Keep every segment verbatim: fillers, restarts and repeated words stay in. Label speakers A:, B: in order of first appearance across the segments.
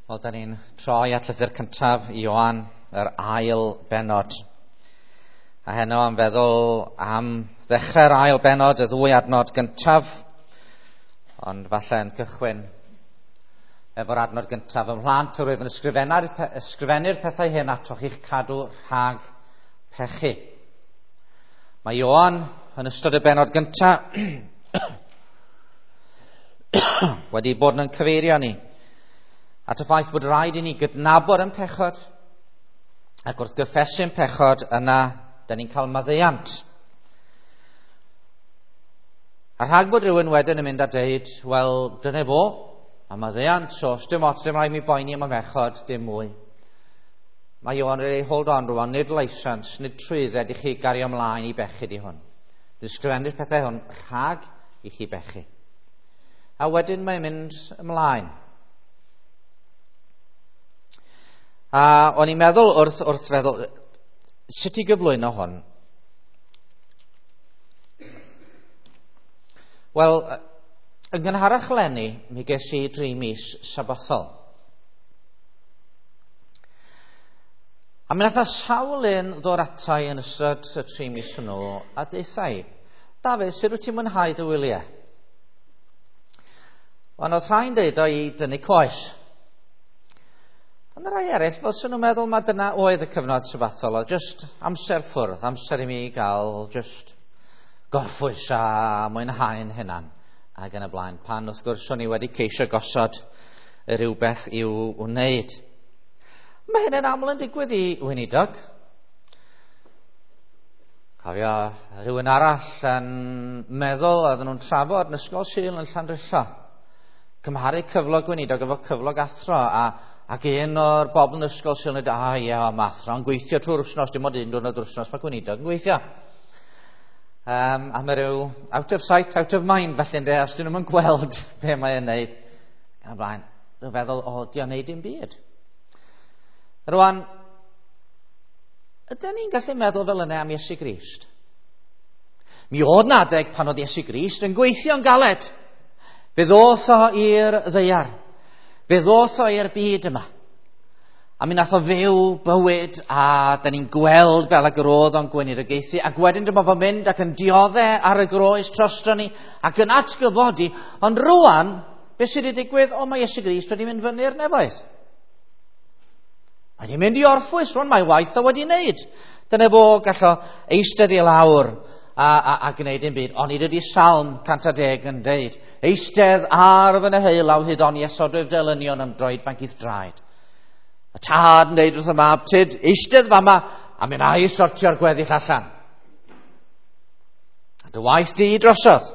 A: Wel, da ni'n troi at llythyr cyntaf i Ioan, yr ail benod. A heno am feddwl am ddechrau'r ail benod, y ddwy adnod gyntaf, ond falle yn cychwyn efo'r adnod gyntaf. Ymhlant yr wyf yn ysgrifennu'r pethau hyn atoch i'ch cadw rhag pechu. Mae Ioan yn ystod y benod gyntaf wedi bod yn cyfeirio ni at y ffaith bod rhaid i ni gydnabod yn pechod, ac wrth gyffesu'n pechod, yna dyn ni'n cael maddeuant. A rhag bod rhywun wedyn yn mynd a dweud, wel, dyna fo, a maddeuant, so dim ots, dim rhaid mi boeni am y mechod, dim mwy. Mae Ioan wedi hold on rwan, nid leisians, nid trwydded i chi gario ymlaen i bechu di hwn. Dwi'n sgrifennu'r pethau hwn rhag i chi bechu. A wedyn mae'n mynd ymlaen. A o'n i'n meddwl wrth, wrth feddwl, sut i gyflwyno hwn? Wel, yn gynharach lenni, mi ges i dri mis sabathol. A mi nath a sawl un ddod atai yn ystod y tri mis hwnnw, a deithai, Dafydd, sut wyt ti'n mwynhau dy wyliau? Ond oedd rhain dweud o i dynnu coes. Ond y rai eraill, fel sy'n nhw'n meddwl mae dyna oedd y cyfnod sabathol, o just amser ffwrdd, amser i mi gael just gorffwys a mwynhau'n hynna'n ac yn y blaen. Pan wrth gwrs o'n i wedi ceisio gosod y rhywbeth i'w wneud. Mae hyn yn aml yn digwydd i weinidog. Cofio rhywun arall yn meddwl a oedden nhw'n trafod yn ysgol Sul yn Llandrillo. Cymharu cyflog weinidog efo cyflog athro, a ac un o'r bobl yn ysgol Sul yn dweud, a ie, mae athro yn gweithio trwy'r wrthnos, dim ond un diwrnod o'r wrthnos, mae gweinidog yn gweithio. Um, a mae rhyw out of sight, out of mind, felly ynddo, os dyn nhw'n gweld be mae'n neud. Gan y blaen, rwy'n feddwl, o, di o'n neud dim byd. Rwan, ydyn ni'n gallu meddwl fel yna am Iesu Grist? Mi oedd na adeg pan oedd Iesu Grist yn gweithio'n galed. Fe ddoth o i'r ddaear. Fe ddoth o i'r byd yma. A mi nath o fyw bywyd, a da ni'n gweld fel y grodd o'n gweinidogeithi, ac wedyn dyma fo mynd ac yn dioddau ar y groes trostro ni, ac yn atgyfodi, ond rwan, beth sydd wedi digwydd, o mae Iesu Grist wedi mynd fyny'r nefoedd. Mae wedi mynd i orffwys, rwan mae waith o wedi wneud. Dyna fo gallo eistedd i lawr a, a, a gwneud yn byd. Ond nid ydi Salm cant a deg yn deud, eistedd ar fy neheulaw hyd on i esodwyf delynion am droed fancith draed. Y tad yn deud wrth y mab, tyd, eistedd fama, a mi na i sortio'r gweddill allan. A dy waith di drosodd.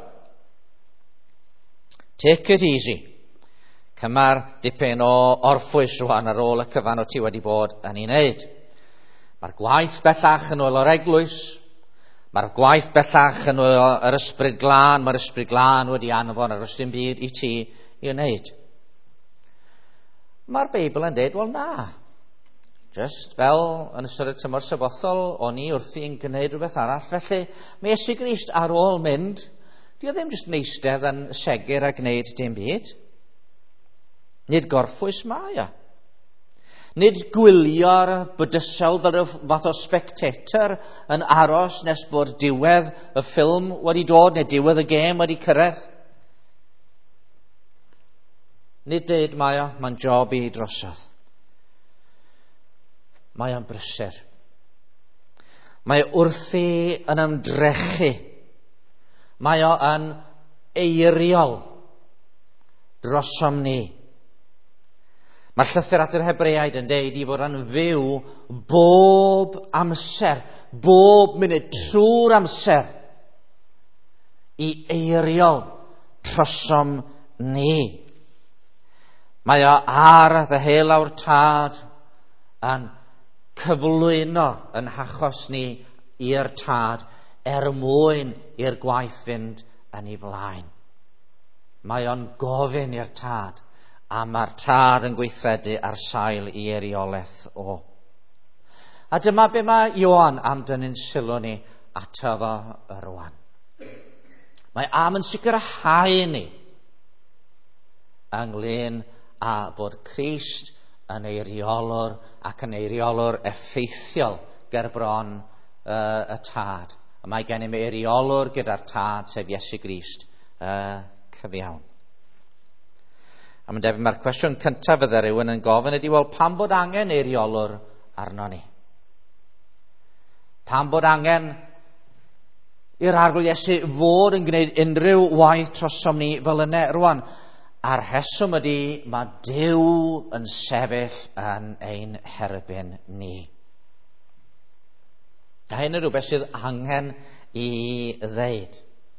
A: Take it easy. Cyma'r dipyn o orffwys rwan ar ôl y cyfan o ti wedi bod yn ei wneud. Mae'r gwaith bellach yn ôl o'r eglwys. Mae'r gwaith bellach yn ôl yr ysbryd glân. Mae'r ysbryd glân wedi anfon ar ystym byd i ti i wneud. Mae'r Beibl yn dweud, wel na. Just fel yn ystod y tymor sabathol, o'n i wrthi yn gwneud rhywbeth arall. Felly, mae Iesu Grist ar ôl mynd, di o ddim jyst yn eistedd yn segur a gwneud dim byd. Nid gorffwys mae o. Nid gwylio'r bydysel fel rhyw fath o spectator yn aros nes bod diwedd y ffilm wedi dod neu diwedd y gêm wedi cyrraedd. Nid deud mae o, mae'n job i drosodd. Mae o'n brysur. Mae wrthi yn ymdrechu. Mae o yn eiriol drosom ni. Mae'r llythyr at yr Hebreaid yn deud i fod yn fyw bob amser, bob munud trwy'r amser i eiriol trosom ni. Mae o ar ddeheuawr tad yn cyflwyno yn hachos ni i'r tad er mwyn i'r gwaith fynd yn ei flaen. Mae o'n gofyn i'r tad, a mae'r tad yn gweithredu ar sail i eiriolaeth o. A dyma be mae Ioan am dynnu'n sylw ni ato fo rwan. Mae am yn sicrhau ni ynglyn a bod Crist yn eiriolwr ac yn eiriolwr effeithiol ger bron uh, y tad. A mae gennym eiriolwr gyda'r tad sef Iesu Grist uh, cyfiawn. A mae'n debyg mae'r cwestiwn cyntaf fydde rhywun yn gofyn ydy, wel, pam bod angen eiriolwr arno ni? Pam bod angen i'r arglwydd Iesu fod yn gwneud unrhyw waith trosom ni fel yna rwan? A'r rheswm ydy, mae Duw yn sefyll yn ein herbyn ni. A hyn yn rhywbeth sydd angen i ddeud.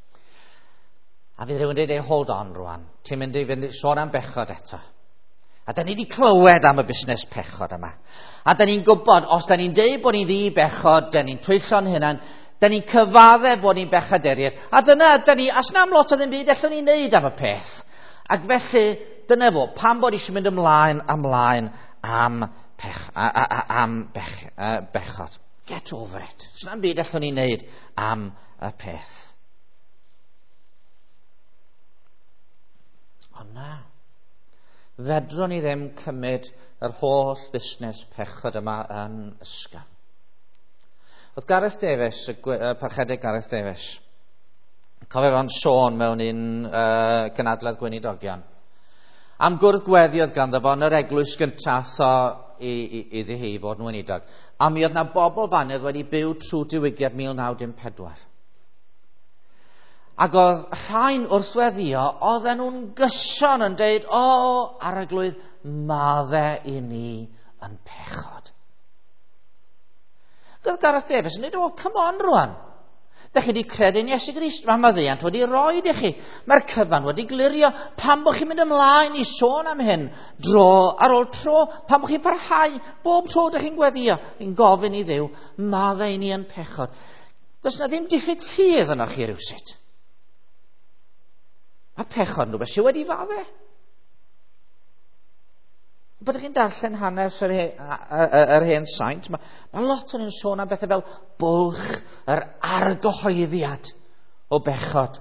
A: A fydd rhywun dweud, ei, hold on rwan, ti'n mynd i fynd sôn am bechod eto. A da ni wedi clywed am y busnes pechod yma. A da ni'n gwybod, os da ni'n deud bod ni'n ddi bechod, da ni'n twyllo'n hynna'n, da ni'n cyfadde bod ni'n bechaderir. A dyna, da ni, as na am lot o ddim byd, allwn ni'n neud am y peth. Ac felly, dyna fo, pam bod eisiau mynd ymlaen, ymlaen am, pech, a, a, a, am bech, uh, bechod. Get over it. Os na'n byd allwn ni'n neud am y peth. Ond na. Fedrwn ni ddim cymryd yr holl fusnes pechod yma yn ysgafn. Oedd Gareth Davies, y parchedig Gareth Davies, cofio fo'n sôn mewn un uh, gynadledd gweinidogion, am gwrdd-gweddi oedd ganddo fo yn yr eglwys gyntaf o iddi hi fod yn weinidog. A mi oedd na bobl fanedd wedi byw trwy diwygiad mil naw dim pedwar. Ac oedd rhain wrthweddio, oedden nhw'n gyson yn deud, o, arglwydd, madde i ni yn pechod. Oedd Gareth Davies yn dweud, o, come on rwan. Da chi wedi credu'n Iesu Grist, mae maddeuant wedi roi i chi. Mae'r cyfan wedi glirio, pam bod chi'n mynd ymlaen i sôn am hyn, dro ar ôl tro, pam bod chi'n parhau, bob tro da chi'n gweddio, ni'n gofyn i Dduw, madde i ni yn pechod. Does na ddim diffyg ffydd yno chi rywsut. Mae pechod nhw beth sydd wedi fadde. Byddwch chi'n darllen hanes yr, he, yr hen saint, mae, mae lot o'n sôn am bethau fel bwlch, yr argyhoeddiad o bechod.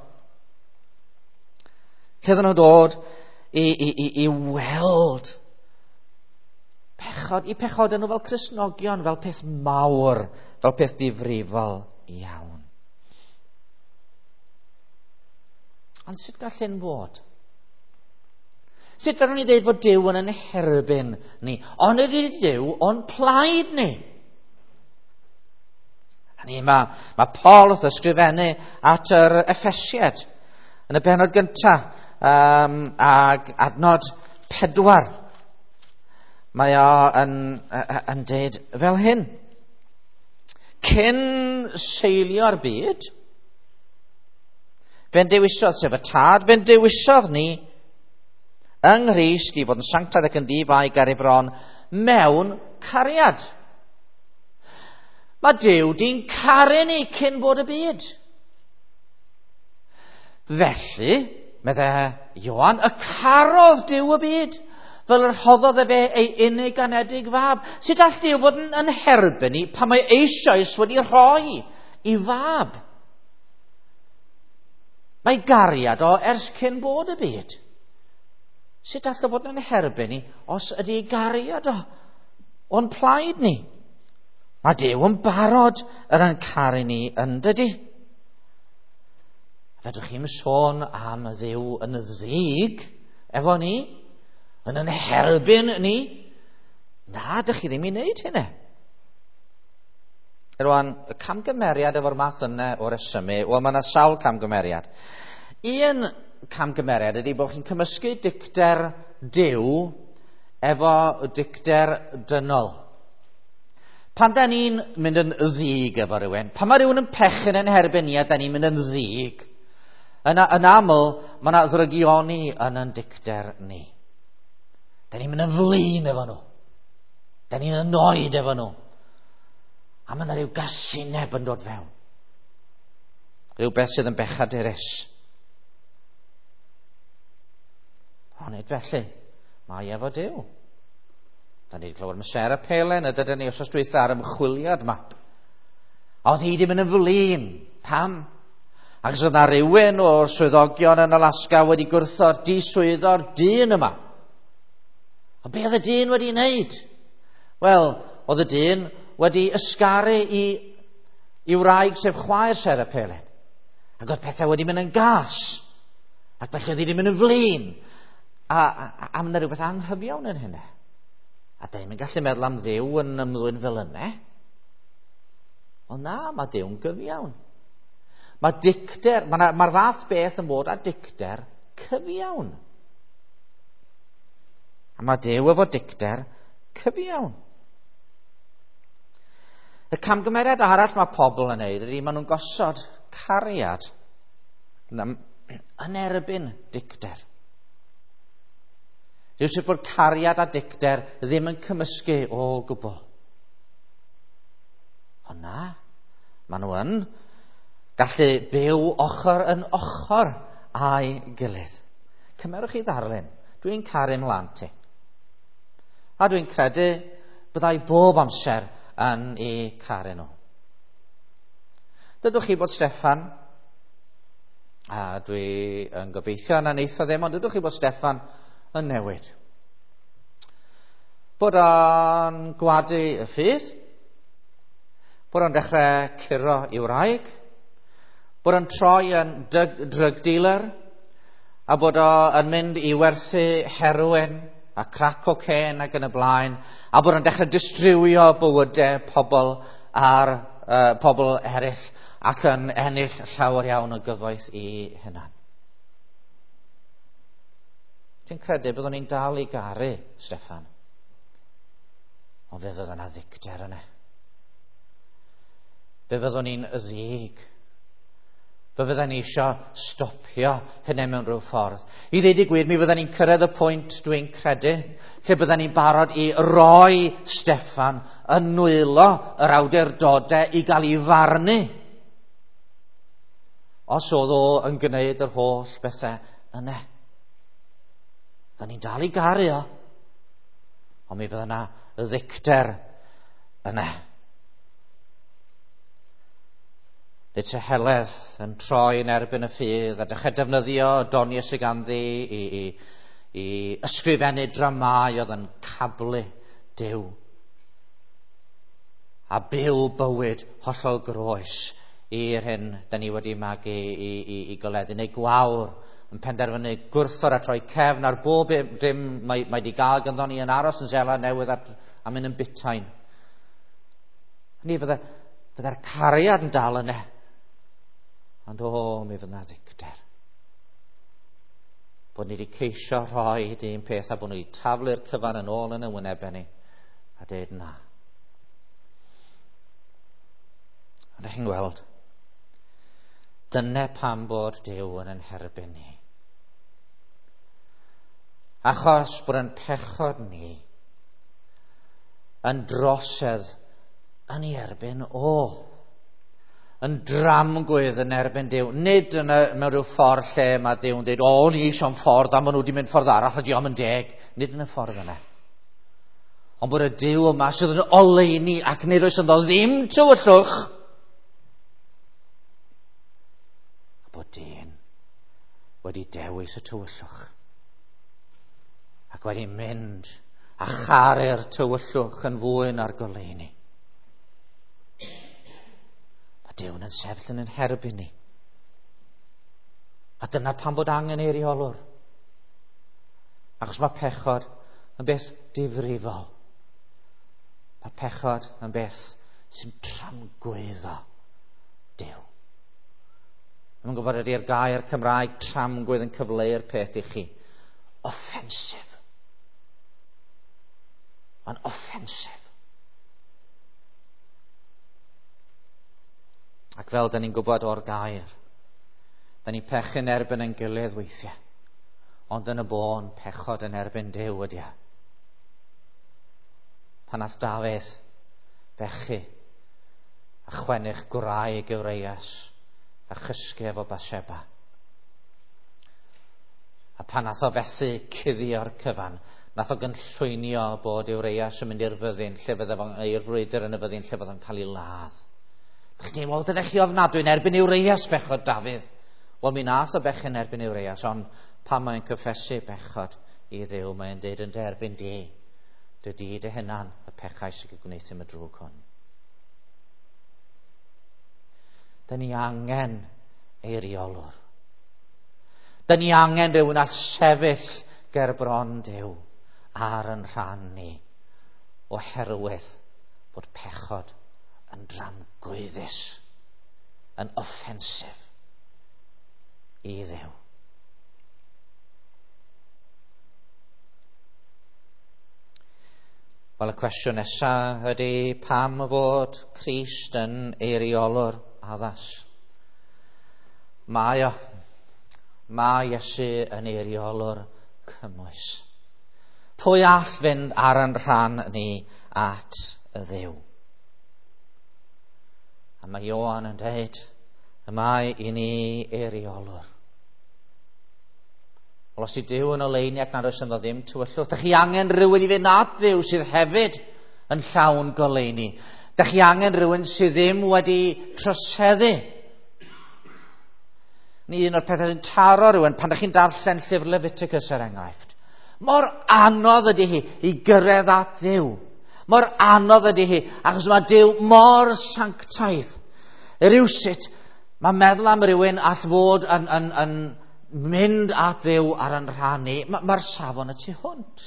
A: Cydden nhw dod i, i, i, i weld pechod, i pechod nhw fel Cristnogion, fel peth mawr, fel peth difrifol iawn. Ond sut gall hyn fod? Sut fedrwn ni ddeud fod Duw yn ein herbyn ni? Ond ydy Duw o'n plaid ni? Hynny, mae, mae Paul wrth ysgrifennu at yr Effesied yn y bennod gyntaf um, ag adnod pedwar. Mae o yn, yn deud fel hyn. Cyn seilio'r byd, fe'n dewisodd, sef y tad, fe'n dewisodd ni yng Nghrist i fod yn sanctaidd ac yn ddi-faig ar ei bron mewn cariad. Mae Duw di'n caru ni cyn bod y byd. Felly, medde Ioan, y carodd Duw y byd, fel yr hoddodd e fe ei unig anedig fab. Sut all Duw fod yn, yn herbyn ni pan mae eisoes wedi rhoi i fab? Mae gariad o ers cyn bod y byd. Sut all o fod yn herbyn ni os ydy gariad o o'n plaid ni? Mae Duw yn barod yr yn caru ni yn dydy. Fedrwch chi'n sôn am y Dduw yn ddig efo ni, yn yn herbyn ni? Na, dych chi ddim i wneud hynny. Rwan, y camgymeriad efo'r math yna o resymu, wel, mae yna sawl camgymeriad. Un camgymeriad ydy bod chi'n cymysgu dicter Duw efo dicter dynol. Pan da ni'n mynd yn ddig efo rhywun, pan mae rhywun yn pechyn yn herbyn ni a da ni'n mynd yn ddig, yn, yn aml, mae yna ddrygioni yn yn dicter ni. Da ni'n mynd yn flin efo nhw. Da ni'n annoyed efo nhw. A mae yna rhyw gasineb yn dod fewn. Rhyw beth sydd yn bechaderus. Ond felly, mae efo Duw. Da ni wedi clywed am Sarah Palin, ydyn ni os oes dweitha ar ymchwiliad yma. Oedd hi wedi mynd yn flin. Pam? Ac os oedd na rhywun o swyddogion yn Alaska wedi gwrthod diswyddo'r dyn yma. A be oedd y dyn wedi wneud? Wel, oedd y dyn wedi ysgaru i, i wraig sef chwaer Ser y Pelin. Ac oedd pethau wedi mynd yn gas. Ac felly oedd wedi mynd yn flin. A, a, a, a mynd rhywbeth anghyfiawn yn hynny. A da ni'n gallu meddwl am Dduw yn ymddwyn fel yna. Ond na, mae Dduw'n gyfiawn. Mae dicter, mae'r ma fath beth yn bod â dicter cyfiawn. A mae Duw efo dicter cyfiawn. Y camgymeriad arall mae pobl yn neud ydy maen nhw'n gosod cariad yn erbyn dicter. Dwi'n sef bod cariad a dicter ddim yn cymysgu o gwbl. Ond na, maen nhw yn gallu byw ochr yn ochr a'i gilydd. Cymerwch chi ddarlun, dwi'n caru mlaen ti. A dwi'n credu byddai bob amser yn ei caru nhw. Dydwch chi bod Steffan, a dwi yn gobeithio yna neitho ddim, ond dydwch chi bod Steffan yn newid. Bod o'n gwadu y ffydd, bod o'n dechrau curo i wraig, bod o'n troi yn drug dealer, a bod o'n mynd i werthu heroin a crack cocaine ac yn y blaen, a bod o'n dechrau distrywio bywydau pobl ar uh, pobl eraill ac yn ennill llawer iawn o gyfoeth i hynna. Dwi'n credu byddwn ni'n dal i garu Steffan. Ond fe fydd yna ddicter yna. Fe fyddwn ni'n ddig. Fe fyddwn ni eisiau stopio hynny mewn rhyw ffordd. I ddeud i gwir, mi fyddwn ni'n cyrraedd y pwynt dwi'n credu, lle byddwn ni'n barod i roi Steffan yn nwylo yr awdurdodau i gael ei farnu. Os oedd o yn gwneud yr holl bethau yna. Fyddwn ni'n dal i garu o. Ond mi fydd yna ddicter yna. Nid se heledd yn troi yn erbyn y ffydd a dechrau defnyddio doniau sydd ganddi i, i, i ysgrifennu dramau oedd yn cablu Duw. A byw bywyd hollol groes i'r hyn da ni wedi magu i, i, i goleddu. Neu gwawr yn penderfynu gwrthor a troi cefn ar bob dim mae wedi gael ganddo ni yn aros yn Sela Newydd a, a mynd yn bitain. Ni fydda'r fydda cariad yn dal yna. Ond o, mi fydd na ddicter. Bod ni wedi ceisio rhoi un peth a bod ni wedi taflu'r cyfan yn ôl yn y wynebau ni a dweud na. Ond ych chi'n gweld, dyna pam bod Duw yn ein herbyn ni. Achos bod yn pechod ni yn drosedd yn ei erbyn o. Yn dramgwydd yn erbyn Duw. Nid yn y, mewn rhyw ffordd lle mae Duw'n dweud, o, ni eisiau'n ffordd a maen nhw wedi mynd ffordd arall a diom yn deg. Nid yn y ffordd yna. Ond bod y Duw yma sydd yn oleuni ac nid oes ynddo ddim tywyllwch. A bod dyn wedi dewis y tywyllwch. Ac wedi mynd a charu'r tywyllwch yn fwy na'r goleuni. Duw'n yn sefyll yn ein herbyn ni. A dyna pam bod angen ei reolwr. Achos mae pechod yn beth difrifol. Mae pechod yn beth sy'n tramgwyddo Duw. Mae'n gwybod ydy'r gair Cymraeg tramgwydd yn cyfleu'r peth i chi. Offensif. Mae'n offensif. Ac fel da ni'n gwybod o'r gair, da ni'n pechu'n erbyn yn gilydd weithiau, ond yn y bôn pechod yn erbyn Duw ydy e. Pan ath Dafydd bechu a chwennych gwraig Urias a chysgu efo Bathsheba. A pan ath o fethu cuddio'r cyfan, nath o gynllwynio bod Urias yn mynd i'r fyddin, lle fydde i'r frwydr yn y fyddin, lle fydde o'n cael ei ladd. Dych chi'n meddwl, dydych chi ofnadwy yn erbyn Urias bechod Dafydd. Wel, mi nath o bechu'n erbyn Urias, ond pan mae'n cyffesu bechod i Dduw, mae'n deud yn derbyn di, dydy dy hynna'n y pechau sy'n gwneud yn y drwg hwn. Da ni angen eiriolwr. Da ni angen rhywun a sefyll ger bron Duw ar yn rhan ni, oherwydd bod pechod yn dramgwyddus, yn offensif i Dduw. Wel, y cwestiwn nesaf ydy pam fod Crist yn eiriolwr addas? Mae o. Mae Iesu yn eiriolwr cymwys. Pwy all fynd ar yn rhan ni at y Dduw? A mae Ioan yn dweud, y mae i ni eiriolwr. Wel, os i Duw yn oleini ac nad oes ynddo ddim tywyllwch, da chi angen rhywun i fynd at Dduw sydd hefyd yn llawn goleini. Da chi angen rhywun sydd ddim wedi troseddu. Ni un o'r pethau sy'n taro rhywun pan da chi'n darllen llyfr Leviticus er enghraifft. Mor anodd ydy hi i gyrraedd at Dduw. Mor anodd ydy hi, achos mae Duw mor sanctaidd. Rywsut, mae'n meddwl am rhywun all fod yn, yn, yn mynd at Dduw ar yn rhannu. Mae'r ma safon y tu hwnt.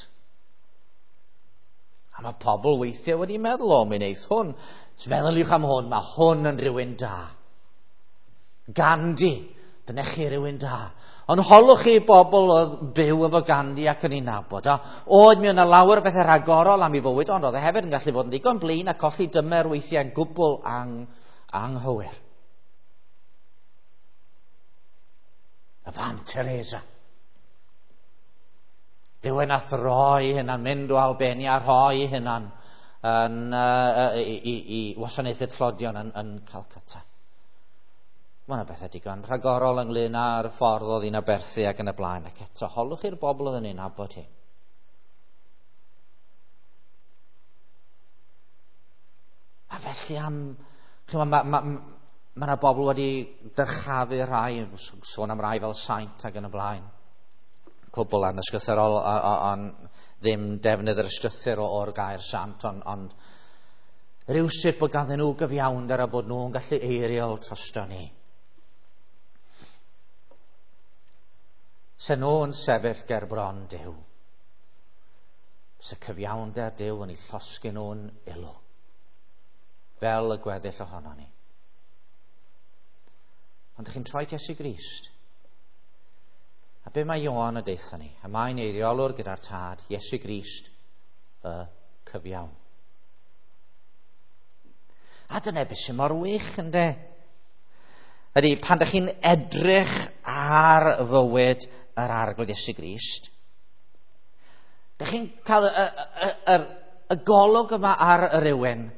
A: A mae pobl weithiau wedi meddwl, o, mi'n eith hwn. Os meddyliwch am hwn, mae hwn yn rhywun da. Gandhi, dyna chi rhywun da. Ond holwch chi bobl oedd byw efo Gandhi ac yn ei nabod. A oedd mi yna lawer bethau rhagorol am ei fywyd, ond oedd e hefyd yn gallu bod yn ddigon blin a colli dymer weithiau'n gwbl ang, anghywir. Y Fam Teresa. Rhywun a throi hynna'n mynd o Albania a rhoi hynna'n yn, uh, i, i, i wasanaethu'r tlodion yn, yn Calcutta. Mae yna bethau digon rhagorol ynglyn â'r ffordd oedd un Aberthu ac yn y blaen. Ac eto, holwch i'r bobl oedd yn ein abod hi. A felly am... Mae ma, ma, ma yna bobl wedi dyrchafu rai, sôn am rai fel saint ac yn y blaen. Cwbl anysgytherol, ond ddim defnydd yr ystrysur o'r gair sant, ond on, rywsut bod ganddyn nhw gyfiawnder a bod nhw'n gallu eiriol trosto ni. Se nhw'n sefyll ger bron Duw. Se cyfiawnder Duw yn ei llosgu nhw'n ilw. Fel y gweddill ohono ni. Ond ydych chi'n troi Iesu Grist. A be mae Ioan y deitha ni? A mae'n eiriolwr gyda'r tad, Iesu Grist y cyfiawn. A dyna beth sy'n mor wych ynde? Ydy, pan ydych chi'n edrych ar fywyd yr arglwydd Iesu Grist, ydych chi'n cael y, y, y, y golwg yma ar y rywun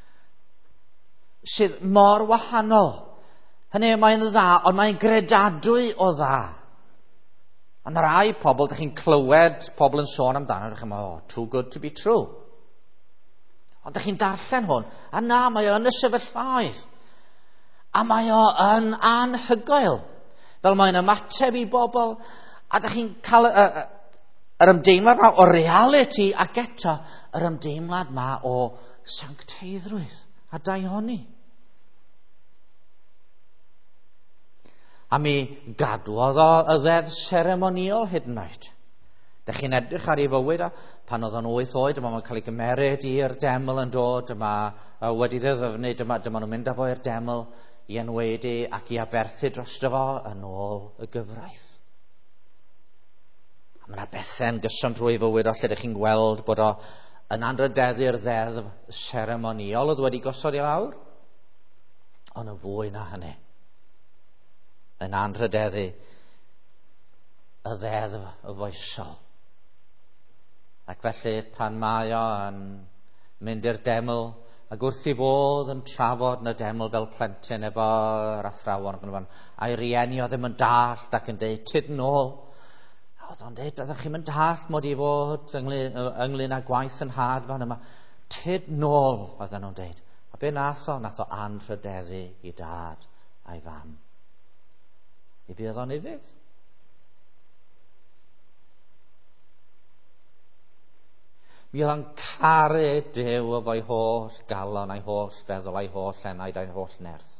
A: sydd mor wahanol. Hynny mae'n dda, ond mae'n gredadwy o dda. Ond y rai pobl, ydych chi'n clywed pobl yn sôn amdano, ydych chi'n meddwl, oh, too good to be true. Ond ydych chi'n darllen hwn, a na, mae o yn y sefyllfaoedd. A mae o yn anhygoel. Fel mae'n ymateb i bobl, a ydych chi'n cael y, y, yr ymdeimlad yma o reality, ac eto yr ymdeimlad yma o sancteiddrwydd a daioni. A mi gadwodd o y ddeddf seremoniol hyd yn oed. Dych chi'n edrych ar ei fywyd o, pan oedd o'n wyth oed, dyma mae'n cael ei gymeryd i'r deml yn dod, dyma uh, wedi ddeddfnu, dyma, dyma nhw'n mynd â fo i'r deml i enwedu ac i aberthu drosto fo yn ôl y gyfraith. A mae yna bethau'n gyson drwy fywyd o lle ydych chi'n gweld bod o yn anrhydeddu'r ddeddf seremoniol oedd wedi gosod i lawr, ond y fwy na hynny. Yn anrhydeddu y ddeddf y foesol. Ac felly pan mae o yn mynd i'r deml ac wrth i fodd yn trafod yn y deml fel plentyn efo'r athrawon a'i rieni oedd ddim yn dallt ac yn deud tyd nôl. A oedd o'n deud oeddech chi'n mynd dallt mod i fod ynglyn, ynglyn â gwaith yn had fan yma. Tyd nôl oedden nhw'n deud. A be nath o? Nath o anrhydeddu i dad a'i fam. I be oedd o'n ifydd? Mi oedd yn caru Duw efo'i holl galon a'i holl feddwl a'i holl enaid a'i holl nerth.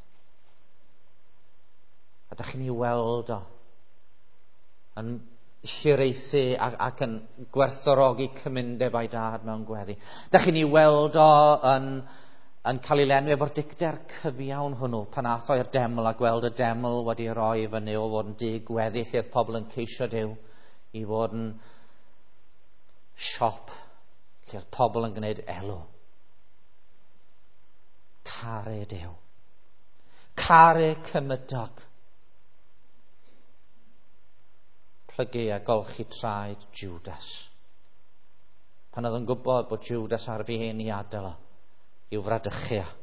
A: A da chi'n ei weld o yn hiraethu ac, ac yn gwerthfawrogi cymundeb a'i dad mewn gweddi. Da chi'n ei weld o yn, yn cael ei lenwi efo'r dicter cyfiawn hwnnw pan ath o i'r deml a gweld y deml wedi roi fyny o fod yn dig gweddi lle oedd pobl yn ceisio Duw i fod yn siop lle oedd pobl yn gwneud elw. Caru Duw. Caru cymydog. Plygu a golchi traed Judas. Pan oedd yn gwybod bod Judas ar fin i adael o i'w fradychu o.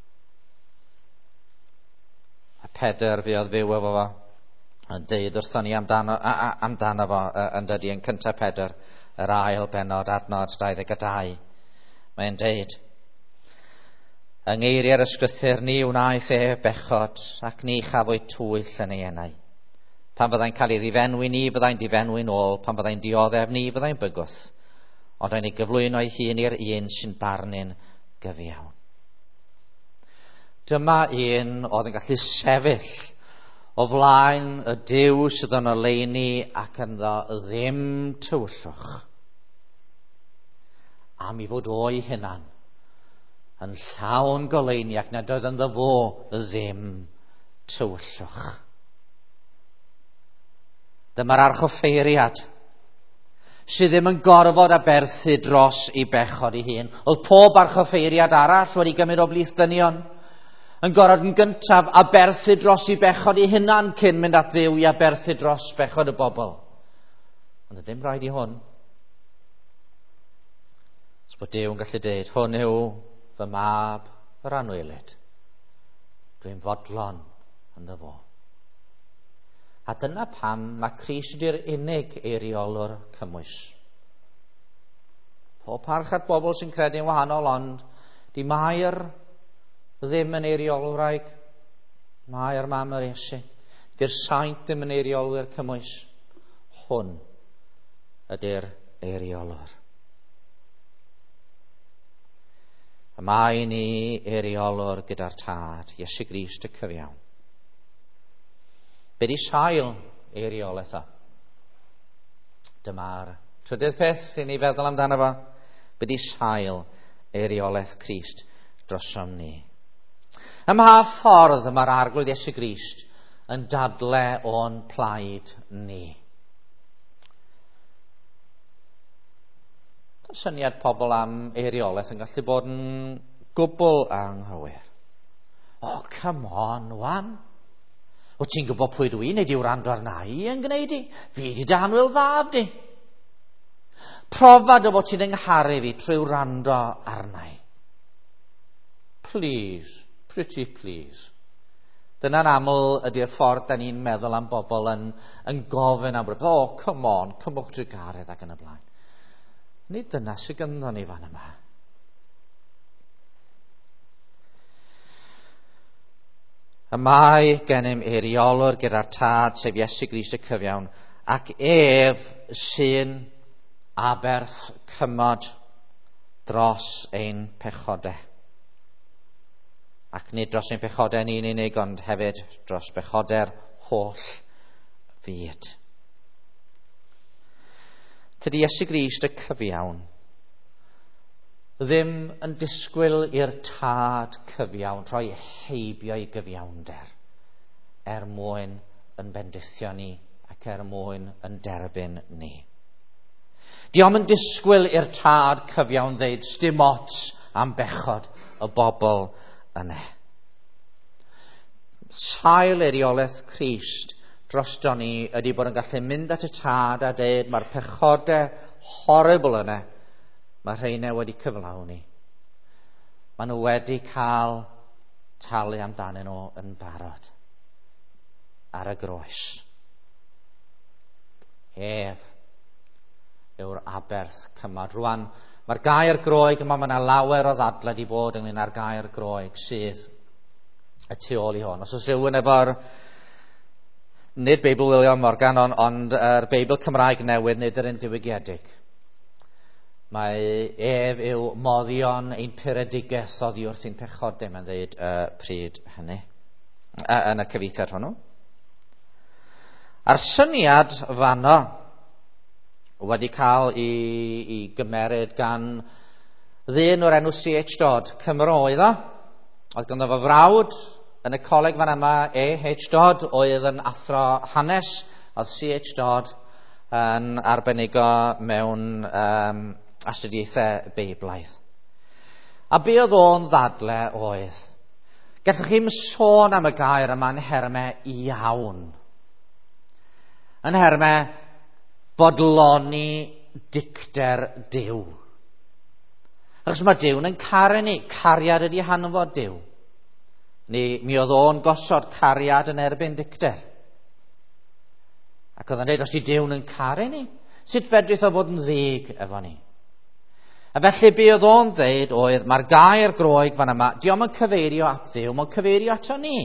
A: A Pedr fi oedd fyw efo fo yn deud wrthon ni amdano, a, a, amdano fo uh, yn dydi yn cyntaf Pedr, yr ail benod adnod dau ddeg dau. Mae'n deud, yng ngeiriau'r ysgrythur ni wnaeth e bechod ac ni chafwyd twyll yn ei enau. Pan byddai'n cael ei ddifenwi ni, byddai'n difenwi'n ôl. Pan byddai'n dioddef ni, byddai'n bygwth. Ond rhaid ni gyflwyno ei hun i'r un sy'n barnu'n gyfiawn. Dyma un oedd yn gallu sefyll o flaen y Duw sydd yn oleini ac ynddo ddim tywyllwch. Am i fod o'i hunan yn llawn goleini ac nad oedd ynddo fo ddim tywyllwch. Dyma'r archoffeiriad sydd ddim yn gorfod aberthu dros i bechod ei hun. Oedd pob archoffeiriad arall wedi gymryd o blith dynion yn gorfod yn gyntaf aberthu dros i bechod ei hunan cyn mynd at Dduw i aberthu dros bechod y bobl. Ond ddim rhaid i hwn. Os bod Duw yn gallu deud, hwn yw fy mab yr anwelyd. Dwi'n fodlon ynddo fo. A dyna pam mae Crist ydy'r unig eiriolwr cymwys. Pob parch at bobl sy'n credu'n wahanol, ond di Mair ddim yn eiriolwraig. Mair mam yr Iesu. Di'r saint ddim yn eiriolwyr cymwys. Hwn ydy'r eiriolwr. A mae ni eiriolwr gyda'r tad, Iesu Grist y cyfiawn. Be di sail eiriolaeth o? Dyma'r trydydd peth i ni feddwl amdano fo. Be di sail eiriolaeth Crist drosom ni? Y ma ffordd mae'r arglwydd Iesu Grist yn dadle o'n plaid ni. Syniad pobl am eiriolaeth yn gallu bod yn gwbl anghywir. O, come on, wan. O, ti'n gwybod pwy dwi, neu diw rando arna i yn gwneud i? Fi di danwyl fab di. Profad o fod ti'n yngharu fi trwy rando arna i. Please, pretty please. Dyna'n aml ydy'r ffordd da ni'n meddwl am bobl yn, yn gofyn am rhywbeth. Oh, come on, cymwch drwy garedd ac yn y blaen. Nid dyna sy'n gynno ni fan yma. Y mae gennym eiriolwr gyda'r tad sef Iesu Grist y cyfiawn ac ef sy'n aberth cymod dros ein pechodau. Ac nid dros ein pechodau ni'n unig, ond hefyd dros bechodau'r holl fyd. Tydi Iesu Grist y cyfiawn ddim yn disgwyl i'r tad cyfiawn rhoi heibio i gyfiawnder er mwyn yn bendithio ni ac er mwyn yn derbyn ni. Diom yn disgwyl i'r tad cyfiawn ddeud sdim ots am bechod y bobl yna. Sail eiriolaeth Crist drosto ni ydy bod yn gallu mynd at y tad a deud mae'r pechodau horrible yna, mae rheina wedi cyflawni. Maen nhw wedi cael talu amdanyn nhw yn barod ar y groes. Ef yw'r aberth cymod. Rwan, mae'r gair groeg yma, mae yna lawer o ddadle di bod ynglyn â'r gair groeg sydd y tu ôl i hwn. Os oes rhywun efo'r nid Beibl William Morgan, ond, ond yr Beibl Cymraeg newydd, nid yr un diwygiedig. Mae ef yw moddion ein peredigaeth oddi wrth ein pechodau, mae'n dweud uh, pryd hynny, uh, yn y cyfeithiad hwnnw. A'r syniad fanno wedi cael ei, ei gymeryd gan ddyn o'r enw C H Dodd, Cymro oedd o. Oedd ganddo fo frawd yn y coleg fan yma, A H Dodd, oedd yn athro hanes, oedd C H Dodd yn arbenigo mewn um, astudiaethau Beiblaidd. A be oedd o'n ddadle oedd, gallwch chi'm sôn am y gair yma'n nhermau iawn. Yn nhermau bodloni dicter Duw. Achos mae Duw'n yn caru ni, cariad ydi hanfod Duw. Neu mi oedd o'n gosod cariad yn erbyn dicter. Ac oedd yn dweud, os di Duw'n yn caru ni, sut fedrith o fod yn ddig efo ni? A felly be oedd o'n dweud oedd, mae'r gair groeg fan yma, diom yn cyfeirio at Dduw, mae'n cyfeirio ato ni.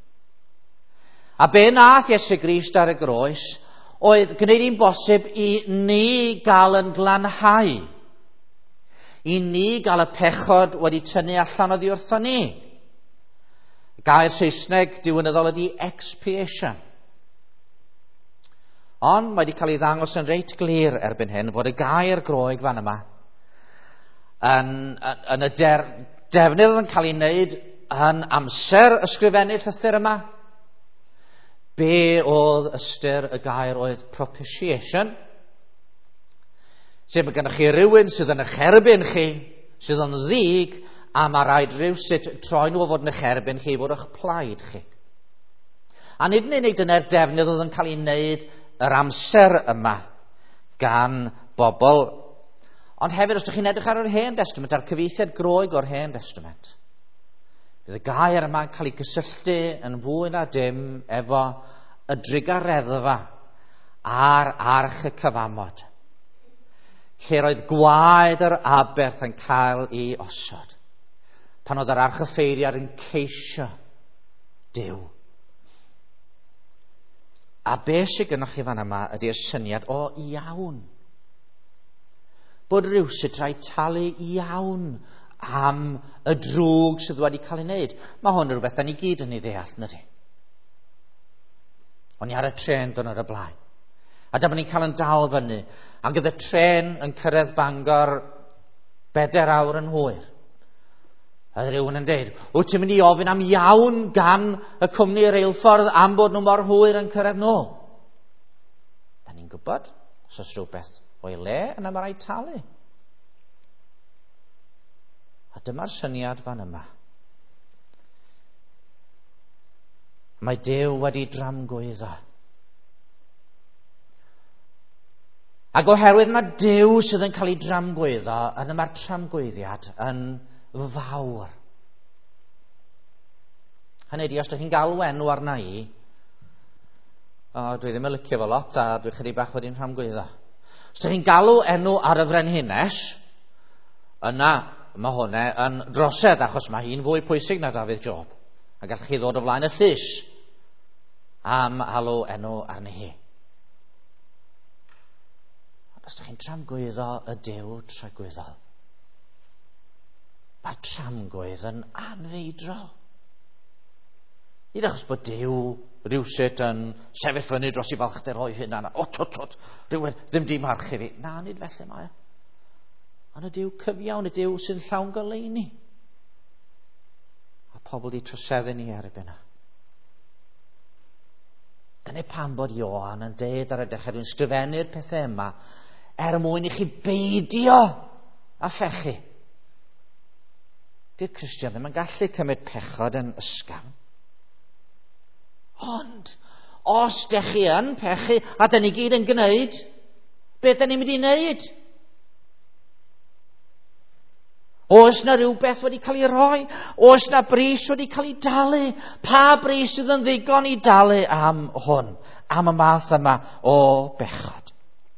A: A be nath Iesu Grist ar y groes, oedd gwneud i'n bosib i ni gael yn glanhau. I ni gael y pechod wedi tynnu allan oddi wrtho ni. Y gair Saesneg diwynyddol ydi expiation. Ond mae wedi cael ei ddangos yn reit glir erbyn hyn fod y gair groeg fan yma yn, yn, yn y der, defnydd yn cael ei wneud yn amser ysgrifennu'r llythyr yma. Be oedd ystyr y gair oedd propitiation, sef mae gennych chi rywun sydd yn eich erbyn chi, sydd yn ddig, a mae rhaid rhywsut troi nhw o fod yn eich erbyn chi fod eich plaid chi. A nid yn unig dyna'r defnydd oedd yn cael ei wneud yr amser yma gan bobl, ond hefyd os ydych chi'n edrych ar yr Hen Testament, ar cyfeithiad groeg o'r Hen Testament, bydd y gair yma'n cael ei gysylltu yn fwy na dim efo y drigareddfa a'r arch y cyfamod, lle roedd gwaed yr aberth yn cael ei osod, pan oedd yr archoffeiriad yn ceisio Duw. A be sydd gennych chi fan yma ydy'r syniad o iawn. Bod rhywsut rhaid talu iawn am y drwg sydd wedi cael ei wneud. Mae hwn yn rhywbeth da ni gyd yn ei ddeall, nydi? O'n i ar y tren dyn ar y blaen. A dyma ni'n cael yn dal fyny. A gyda tren yn cyrraedd Bangor bedair awr yn hwyr. A rhywun yn dweud, wyt ti'n mynd i ofyn am iawn gan y cwmni reilffordd am bod nhw mor hwyr yn cyrraedd nôl? Da ni'n gwybod, os oes rhywbeth o'i le yna mae rhaid talu. A dyma'r syniad fan yma. Mae Duw wedi dramgwyddo. Ac oherwydd mae Duw sydd yn cael ei dramgwyddo, yna mae'r tramgwyddiad yn fawr. Hynny ydi, os ydych chi'n galw enw arna i, o, dwi ddim yn licio fo lot a dwi chydig bach wedi'n rhamgwyddo. Os ydych chi'n galw enw ar y frenhines, yna mae hwnna yn drosedd, achos mae hi'n fwy pwysig na Dafydd Job. A gallwch chi ddod o flaen y llys am alw enw arni hi. Os ydych chi'n tramgwyddo y Duw tragwyddol, mae'r tramgwydd yn anfeidrol. Nid achos bod Duw rhywsut yn sefyll fyny dros i falchder o'i hynna. O, tot, tot, rhywun ddim di marchu fi. Na, nid felly mae. Ond y Duw cyfiawn, y Duw sy'n llawn goleuni. A pobl di troseddu ni erbyn yna. Dyna pam bod Ioan yn deud ar y dechrau, dwi'n sgrifennu'r pethau yma er mwyn i chi beidio a phechu. Di'r Cristion ddim yn gallu cymryd pechod yn ysgafn. Ond, os dech chi yn pechu, a da ni gyd yn gwneud, beth da ni'n mynd i wneud? Oes na rhywbeth wedi cael ei roi? Oes na bris wedi cael ei dalu? Pa bris sydd yn ddigon i dalu am hwn? Am y math yma o bechod?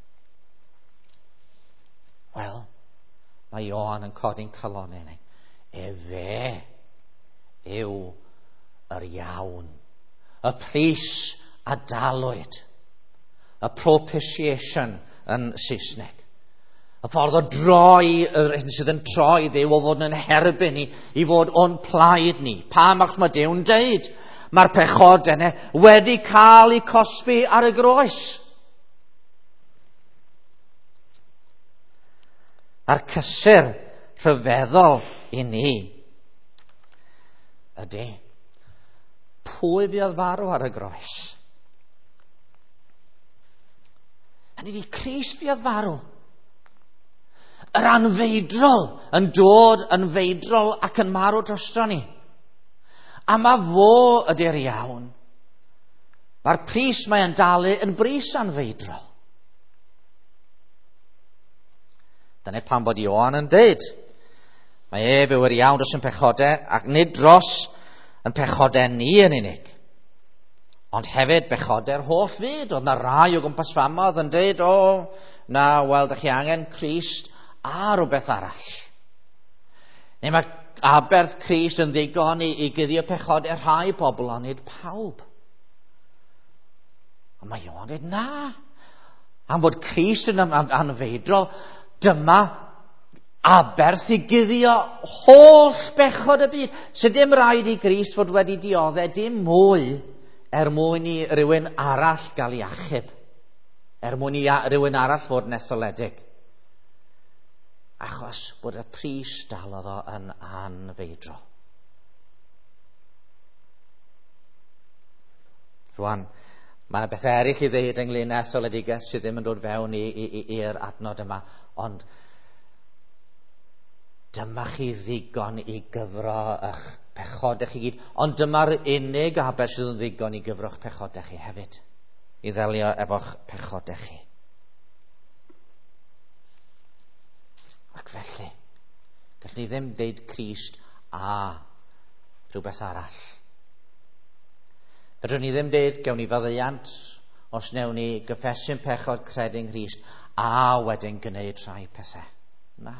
A: Wel, mae Ioan yn codi'n calonau ni. E fe yw yr iawn, y pris a dalwyd, y propitiation yn Saesneg. Y ffordd o droi, yr hyn sydd yn troi Dduw o fod yn herbyn ni, i fod o'n plaid ni. Pam achos mae Dduw'n deud, mae'r pechod yna wedi cael eu cosbi ar y groes. A'r cysur rhyfeddol i ni ydy, pwy bydd farw ar y groes? Hynny ydy, Crist bydd farw. Yr anfeidrol yn dod yn feidrol ac yn marw drosto ni. A mae fo ydy'r iawn. Mae'r pris mae'n dalu yn bris anfeidrol. Dyna pam bod Ioan yn deud, mae ef yw'r iawn dros yn pechodau, ac nid dros yn pechodau ni yn unig. Ond hefyd bechodau'r holl fyd. Oedd na rai o gwmpas fama oedd yn deud, o, na, wel, dych chi angen Crist a rhywbeth arall. Neu mae aberth Crist yn ddigon i, i guddio pechodau rhai pobl, ond nid pawb. Ond mae Ioan dweud, na. Am fod Crist yn anfeidrol, dyma aberth i guddio holl bechod y byd. So dim rhaid i Crist fod wedi dioddau dim mwy er mwyn i rywun arall gael ei achub. Er mwyn i rywun arall fod netholedig. Achos bod y pris dalodd o yn anfeidrol. Rwan, mae yna bethau eraill i ddeud ynglŷn â etholedigaeth sydd ddim yn dod fewn i'r adnod yma, ond dyma chi ddigon i gyfro eich pechodau chi gyd, ond dyma'r unig aber sydd yn ddigon i gyfro'ch pechodau chi hefyd, i ddelio efo'ch pechodau chi. Ac felly, gallwn ni ddim deud Crist a rhywbeth arall. Fedrwn ni ddim deud gewn ni faddeuant os newn ni gyffesu'n pechod credu'n Crist a wedyn gwneud rhai pethau. Na.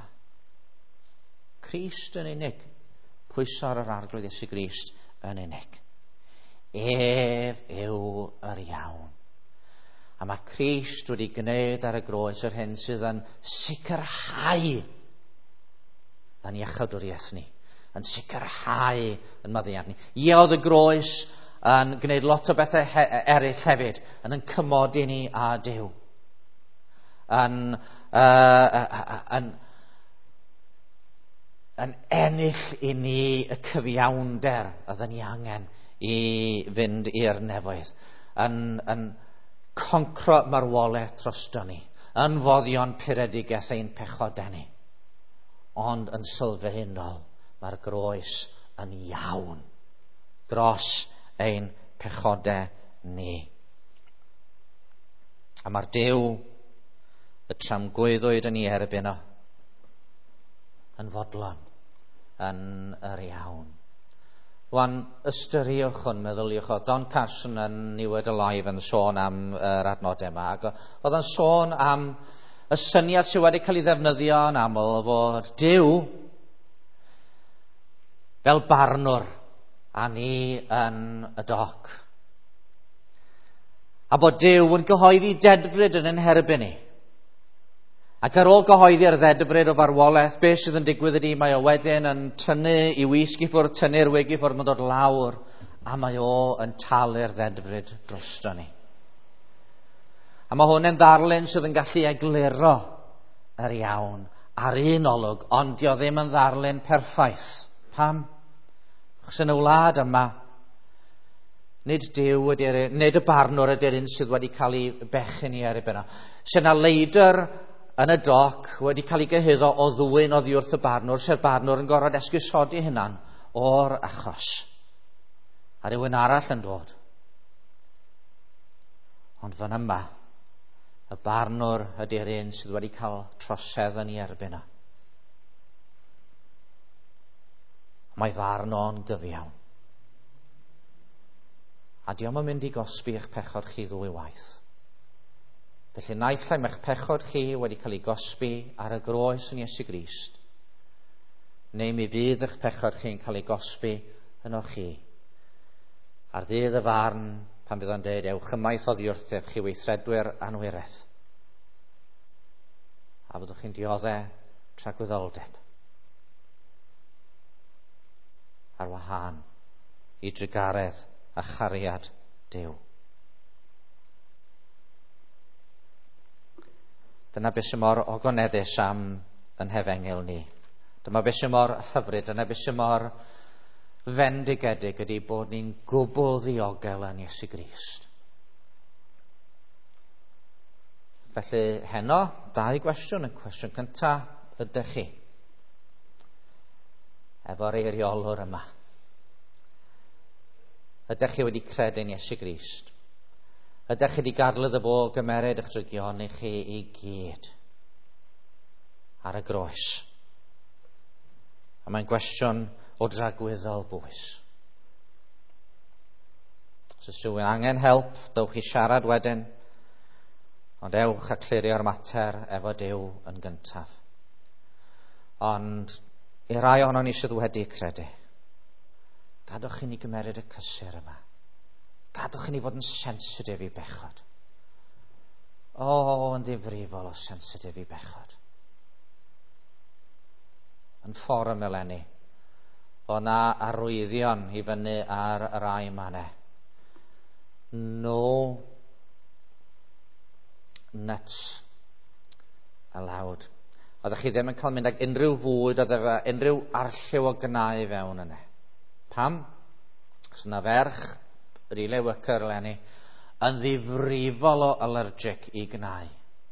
A: Crist yn unig. Pwyso'r yr arglwydd Iesu Grist yn unig. Ef yw yr iawn. A mae Crist wedi gwneud ar y groes yr hyn sydd yn sicrhau yn iachawdwriaeth ni. Yn sicrhau yn maddeuant ni. Ie, oedd y groes yn gwneud lot o bethau he eraill hefyd. Yn yn cymodi ni a Duw. Yn, uh, yn, yn ennill i ni y cyfiawnder oedd ni angen i fynd i'r nefoedd. Yn, yn concro marwolaeth drosto ni, yn foddion puredigaeth ein pechodau ni, ond yn sylfaenol mae'r groes yn iawn dros ein pechodau ni. A mae'r Duw y tramgwyddwyd yn ei erbyn o yn fodlon yn yr iawn. Wan, ystyriwch hwn, meddyliwch o. Don Carson yn New Word Alive yn sôn am yr uh, adnodau yma. Ac oedd yn sôn am y syniad sydd wedi cael ei ddefnyddio yn aml fod Duw fel barnwr a ni yn y doc. A bod Duw yn gyhoeddi dedfryd yn ein herbyn ni. Ac ar ôl gyhoeddi'r ddedbryd o farwolaeth, beth sydd yn digwydd ydy, mae o wedyn yn tynnu i wisg i ffwrdd, tynnu'r wig i ffwrdd, mae'n dod lawr, a mae o yn talu'r ddedfryd drosto ni. A mae hwn yn ddarlun sydd yn gallu egluro yr iawn ar un olwg, ond dio ddim yn ddarlun perffaith. Pam? Achos yn y wlad yma, nid Duw ydy'r, nid y barnwr ydy'r un sydd wedi cael ei bechyn i erbyn o. Sy'n na leidr yn y doc wedi cael ei gyhuddo o ddwyn oddi wrth y barnwr, sef barnwr yn gorfod esgusodi hynna'n o'r achos. A rhywun arall yn dod. Ond fan yma, y barnwr ydy'r un sydd wedi cael trosedd yn ei erbyn o. Mae farn o'n gyfiawn. A diom yn mynd i gosbi eich pechod chi ddwy waith. Felly naill ai mae'ch pechod chi wedi cael ei gosbi ar y groes yn Iesu Grist, neu mi fydd eich pechod chi'n cael ei gosbi yno chi. Ar ddydd y farn, pan bydd o'n dweud, ewch ymaith oddi wrthef chi weithredwyr anwireth. a byddwch chi'n dioddau tragwyddoldeb ar wahân i drygaredd a chariad Duw. Dyna beth sy'n mor ogoneddus am yn hefengil ni. Dyma beth sy'n mor hyfryd, dyna beth sy'n mor fendigedig ydy bod ni'n gwbl ddiogel yn Iesu Grist. Felly heno, dau gwestiwn. Y cwestiwn cyntaf, ydych chi efo'r eiriolwr yma? Ydych chi wedi credu'n Iesu Grist? Ydych chi wedi gadl iddo fo gymered eich drygion i chi i gyd ar y groes? A mae'n gwestiwn o dragwyddol bwys. Os ydych chi'n angen help, dewch i siarad wedyn, ond ewch a clirio'r mater efo Duw yn gyntaf. Ond i rai ohono ni sydd wedi credu, gadwch i ni gymered y cysur yma. Gadwch i ni fod yn sensitif i bechod. O, yn ddifrifol o sensitif i bechod. Yn fforwm eleni, o na arwyddion i fyny ar yr ai manne. No nuts allowed. Oeddech chi ddim yn cael mynd ag unrhyw fwyd, oedd efo unrhyw arlliw o gynau fewn yna. Pam? Os yna ferch, rili wycyr eleni, yn ddifrifol o allergic i gynau.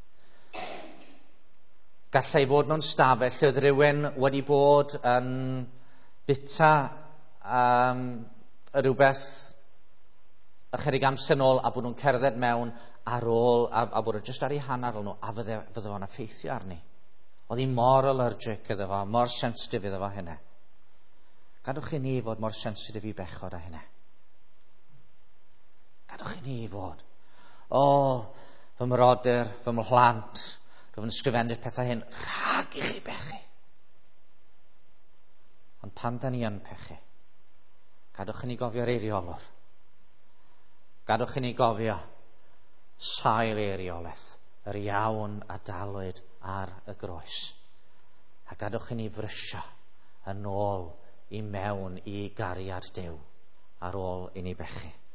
A: Gallai fod mewn stafell lle oedd rhywun wedi bod yn bita um, rhywbeth ychydig amser nôl a bod nhw'n cerdded mewn ar ôl a, a bod nhw jyst ar ei hanner nhw a fydde, fydde fo'n effeithio arni. Oedd hi mor allergic iddo fo, mor sensitif iddo fo hynny. Gadwch i ni fod mor sensitif i bechod a hynny. Gadwch i ni fod. O, fy mrodyr, fy mhlant, rwy'n ysgrifennu'r pethau hyn, rhag i chi bechu. Ond pan da ni yn pechu, gadwch i ni gofio'r eiriolwr. Gadwch i ni gofio sail eiriolaeth, yr iawn a dalwyd ar y groes. A gadwch i ni frysio yn ôl i mewn i gariad Duw ar ôl i ni bechu.